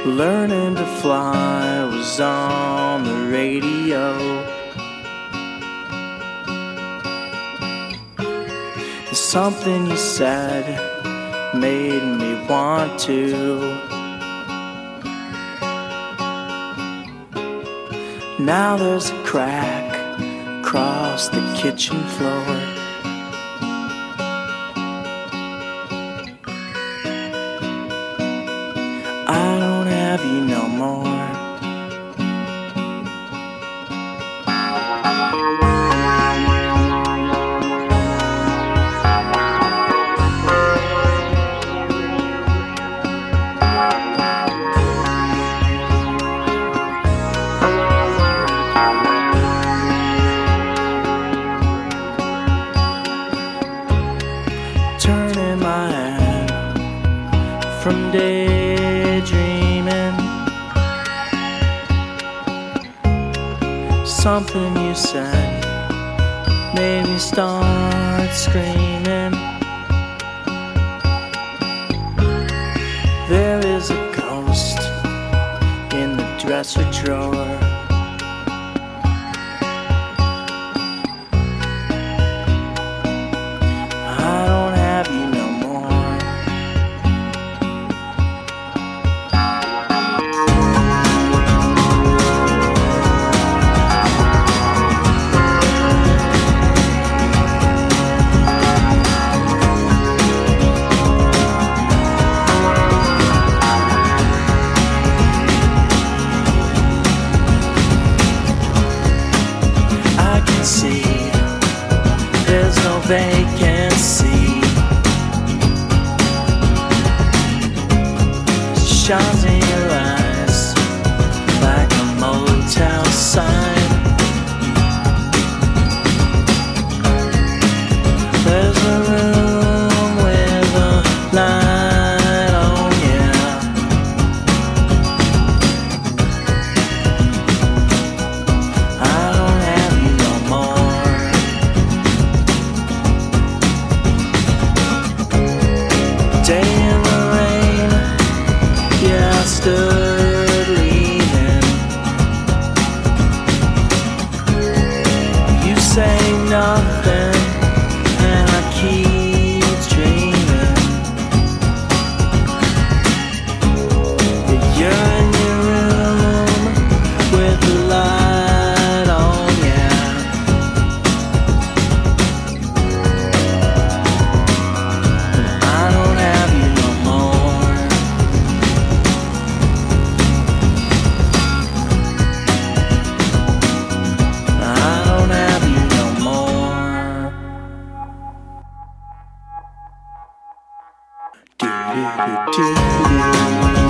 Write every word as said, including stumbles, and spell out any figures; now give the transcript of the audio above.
Learning to Fly was on the radio. And something you said made me want to. Now there's a crack across the kitchen floor. I don't have you no more. Turning my hand from daydreaming. Something you said made me start screaming. There is a ghost in the dresser drawer. I don't have you no more. I can see there's no vacancy. Shines in your eyes like a motel sign. There's a room with a light on, yeah. I don't have you no more. Day in the rain, yeah, I stood leaning. You say nothing, and I keep dreaming that you're in your room with the light on, yeah. I don't have you no more. I don't have you no more. Do do do do do.